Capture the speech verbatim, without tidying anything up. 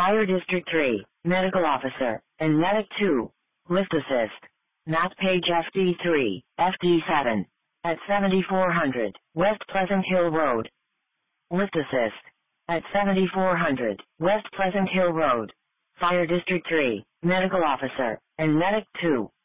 Fire District three, Medical Officer, and Medic two. Lift Assist. Map page F D three, F D seven. At seventy-four hundred, West Pleasant Hill Road. Lift Assist. At seventy-four hundred, West Pleasant Hill Road. Fire District three, Medical Officer, and Medic two.